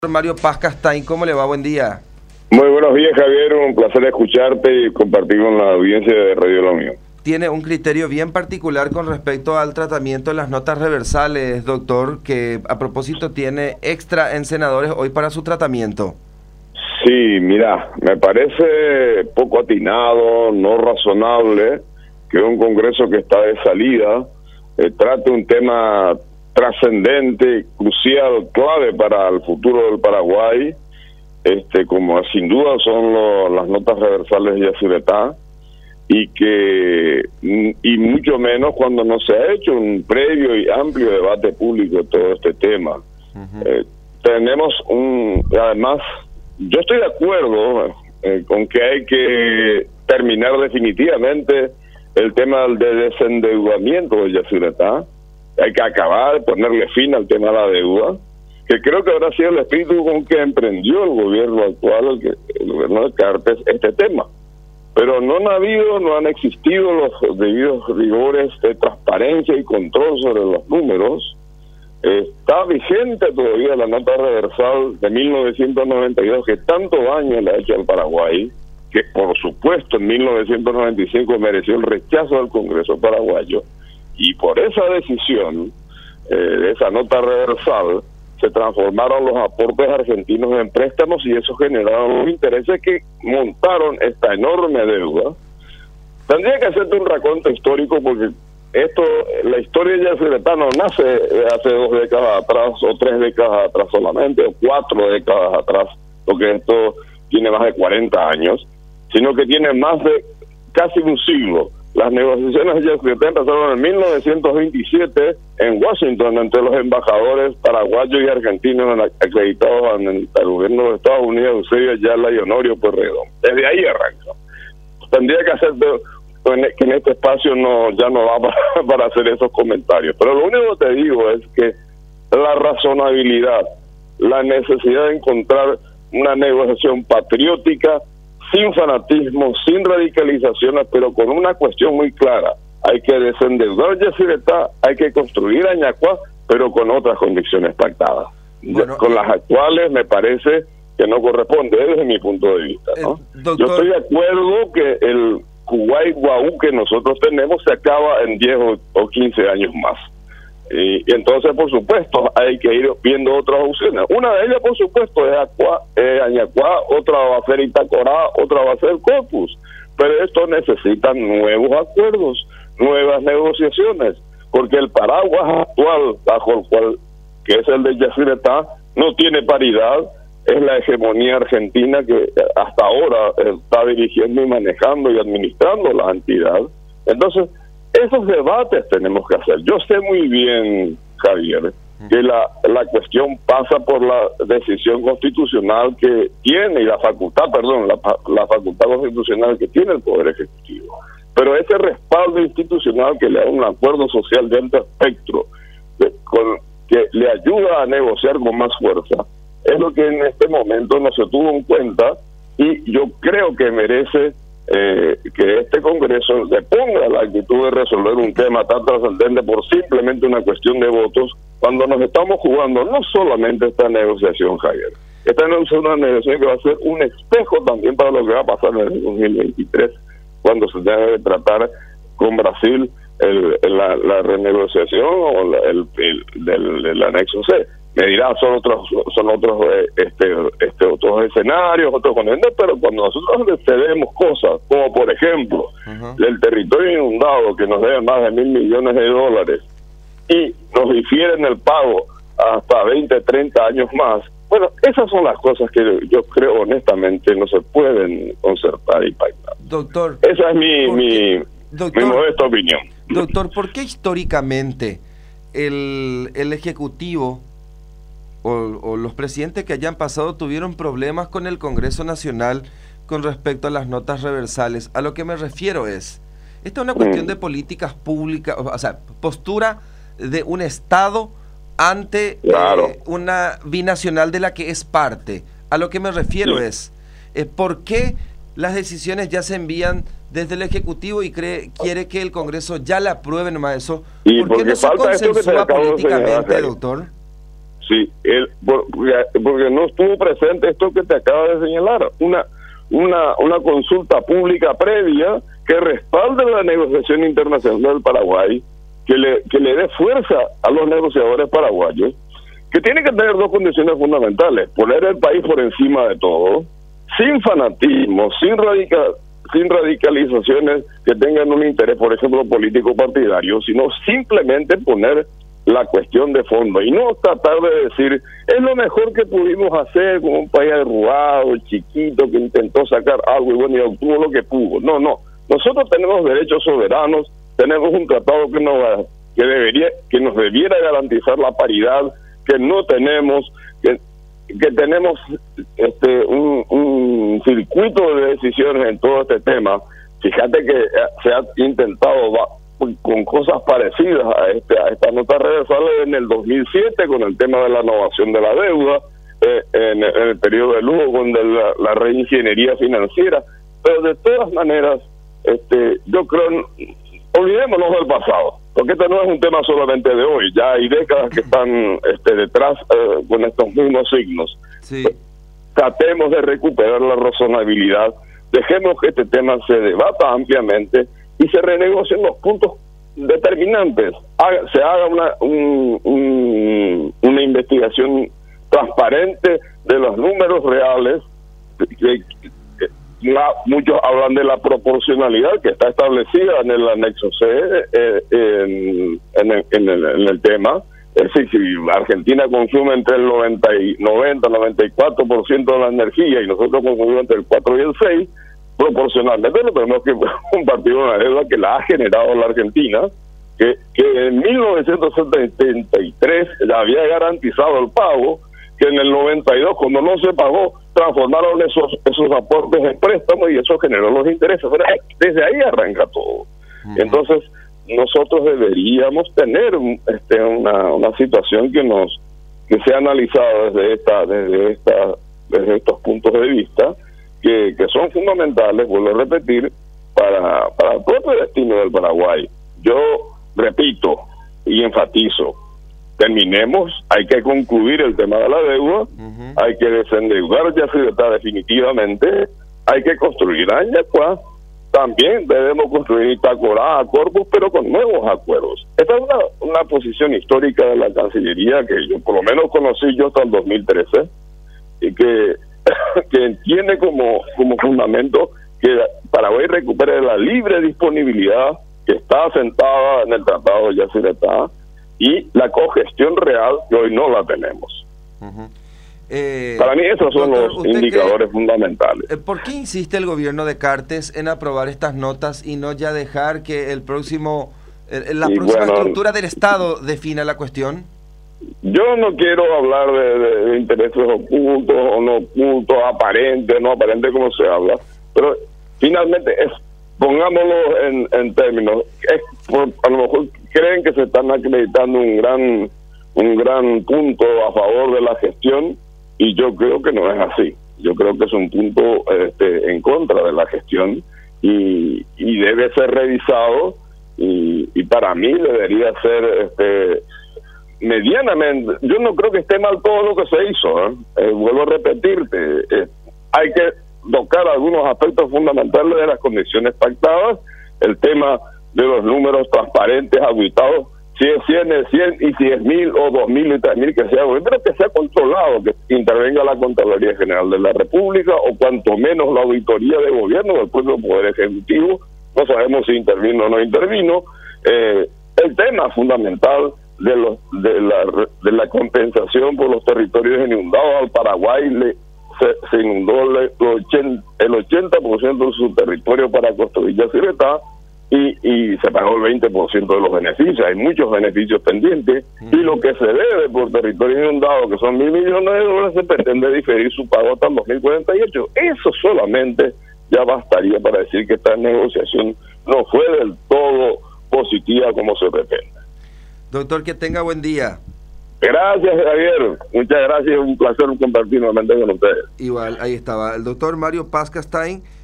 Mario Paz Castain, ¿cómo le va? Buen día. Muy buenos días, Javier. Un placer escucharte y compartir con la audiencia de Radio Lo Mío. Tiene un criterio bien particular con respecto al tratamiento de las notas reversales, doctor, que a propósito tiene extra en senadores hoy para su tratamiento. Sí, mira, me parece poco atinado, no razonable que un Congreso que está de salida trate un tema trascendente, crucial, clave para el futuro del Paraguay, como sin duda son las notas reversales de Yacyretá, y mucho menos cuando no se ha hecho un previo y amplio debate público de todo este tema. Tenemos además, yo estoy de acuerdo con que hay que terminar definitivamente el tema del desendeudamiento de Yacyretá. Hay que acabar, ponerle fin al tema de la deuda, que creo que habrá sido el espíritu con que emprendió el gobierno actual, el gobierno de Cartes, este tema. Pero no han existido los debidos rigores de transparencia y control sobre los números. Está vigente todavía la nota reversal de 1992, que tanto daño le ha hecho al Paraguay, que por supuesto en 1995 mereció el rechazo del Congreso paraguayo, y por esa decisión de esa nota reversal se transformaron los aportes argentinos en préstamos, y eso generaron los intereses que montaron esta enorme deuda. Tendría que hacerte un raconto histórico, porque la historia de Yacyretá no nace de hace 2 décadas atrás, o 3 décadas atrás solamente, o 4 décadas atrás, porque esto tiene más de 40 años, sino que tiene más de casi un siglo. Las negociaciones de Yacyretá empezaron en 1927 en Washington entre los embajadores paraguayos y argentinos acreditados en el gobierno de Estados Unidos, Eusebio Ayala y Honorio Pueyrredón. Desde ahí arranca. Tendría que hacer que en este espacio ya no va para hacer esos comentarios. Pero lo único que te digo es que la razonabilidad, la necesidad de encontrar una negociación patriótica, sin fanatismo, sin radicalizaciones, pero con una cuestión muy clara: hay que desendeudar Yacyretá, hay que construir Añacuá, pero con otras condiciones pactadas. Bueno, con las actuales me parece que no corresponde desde mi punto de vista, ¿no? Yo estoy de acuerdo que el Kuwait-Guaú que nosotros tenemos se acaba en 10 o 15 años más. Y entonces, por supuesto, hay que ir viendo otras opciones. Una de ellas, por supuesto, es Añacuá, otra va a ser Itacorá, otra va a ser Corpus. Pero esto necesita nuevos acuerdos, nuevas negociaciones, porque el paraguas actual, bajo el cual, que es el de Yacyretá, no tiene paridad. Es la hegemonía argentina que hasta ahora está dirigiendo y manejando y administrando la entidad. Entonces, esos debates tenemos que hacer. Yo sé muy bien, Javier, que la cuestión pasa por la decisión constitucional que tiene, y la facultad constitucional que tiene el Poder Ejecutivo. Pero ese respaldo institucional que le da un acuerdo social de amplio espectro, que le ayuda a negociar con más fuerza, es lo que en este momento no se tuvo en cuenta, y yo creo que merece que este Congreso le ponga la actitud de resolver un tema tan trascendente por simplemente una cuestión de votos, cuando nos estamos jugando no solamente esta negociación, Javier. Esta no es una negociación que va a ser un espejo también para lo que va a pasar en el 2023, cuando se debe tratar con Brasil la renegociación o del anexo C. Me dirá, son otros escenarios, otros continentes, pero cuando nosotros cedemos cosas, como por ejemplo el territorio inundado, que nos debe más de $1.000 millones, y nos difieren el pago hasta 20, 30 años más, bueno, esas son las cosas que yo creo honestamente no se pueden concertar y pactar. Doctor, esa es mi modesta opinión. Doctor, ¿por qué históricamente el Ejecutivo o los presidentes que hayan pasado tuvieron problemas con el Congreso Nacional con respecto a las notas reversales? A lo que me refiero esta es una cuestión de políticas públicas, o sea, postura de un Estado ante una binacional de la que es parte. A lo que me refiero es, ¿por qué las decisiones ya se envían desde el Ejecutivo y quiere que el Congreso ya la apruebe nomás eso? ¿Por qué no se consensúa políticamente, doctor? porque no estuvo presente esto que te acaba de señalar, una consulta pública previa que respalde la negociación internacional del Paraguay, que le dé fuerza a los negociadores paraguayos, que tiene que tener dos condiciones fundamentales: poner el país por encima de todo, sin fanatismo, sin radicalizaciones que tengan un interés, por ejemplo, político partidario, sino simplemente poner la cuestión de fondo y no tratar de decir es lo mejor que pudimos hacer con un país arrugado, chiquito, que intentó sacar algo y bueno, y obtuvo lo que pudo. No, nosotros tenemos derechos soberanos, tenemos un tratado que nos debiera garantizar la paridad, que no tenemos, que tenemos un circuito de decisiones en todo este tema. Fíjate que se ha intentado con cosas parecidas a esta nota reversal en el 2007 con el tema de la renovación de la deuda, en el periodo de lujo con la reingeniería financiera. Pero de todas maneras, yo creo, olvidémonos del pasado, porque este no es un tema solamente de hoy, ya hay décadas que están detrás con estos mismos signos. Sí. Tratemos de recuperar la razonabilidad, dejemos que este tema se debata ampliamente y se renegocien los puntos determinantes. Se haga una investigación transparente de los números reales. Muchos hablan de la proporcionalidad que está establecida en el anexo C en el tema. Es decir, si Argentina consume entre el 94% de la energía y nosotros consumimos entre el 4 y el 6, proporcionalmente no tenemos que compartir una deuda que la ha generado la Argentina, que en 1973 ya había garantizado el pago, que en el 92, cuando no se pagó, transformaron esos aportes en préstamos y eso generó los intereses. Pero desde ahí arranca todo. Entonces, nosotros deberíamos tener una situación que sea analizada desde estos puntos de vista, que son fundamentales, vuelvo a repetir, para el propio destino del Paraguay. Yo repito y enfatizo, hay que concluir el tema de la deuda, hay que desendeudar Yacyretá definitivamente, hay que construir Añacuá, también debemos construir Itacorá, Corpus, pero con nuevos acuerdos. Esta es una posición histórica de la Cancillería que yo por lo menos conocí yo hasta el 2013 y que tiene como fundamento que Paraguay recupere la libre disponibilidad que está asentada en el Tratado de Yacyretá y la cogestión real que hoy no la tenemos. Para mí esos son los indicadores fundamentales. ¿Por qué insiste el gobierno de Cartes en aprobar estas notas y no ya dejar que la próxima estructura del Estado defina la cuestión? Yo no quiero hablar de intereses ocultos o no ocultos, aparentes, no aparentes, como se habla, pero finalmente pongámoslo en términos, a lo mejor creen que se están acreditando un gran punto a favor de la gestión y yo creo que no es así. Yo creo que es un punto en contra de la gestión y debe ser revisado y para mí debería ser medianamente. Yo no creo que esté mal todo lo que se hizo, vuelvo a repetirte, hay que tocar algunos aspectos fundamentales de las condiciones pactadas, el tema de los números transparentes, auditados, si es 100 es 100 y si es 1000 o 2000 y 3000 que sea, pero que sea controlado, que intervenga la Contraloría General de la República o cuanto menos la Auditoría de Gobierno del propio Poder Ejecutivo. No sabemos si intervino o no intervino. El tema fundamental de la compensación por los territorios inundados. Al Paraguay se inundó el 80% de su territorio para construir Yacyretá y se pagó el 20% de los beneficios. Hay muchos beneficios pendientes y lo que se debe por territorio inundado, que son $1.000 millones, se pretende diferir su pago hasta el 2048. Eso solamente ya bastaría para decir que esta negociación no fue del todo positiva como se pretende. Doctor, que tenga buen día. Gracias, Javier. Muchas gracias. Un placer compartir nuevamente con ustedes. Igual, ahí estaba el doctor Mario Paz Castaing.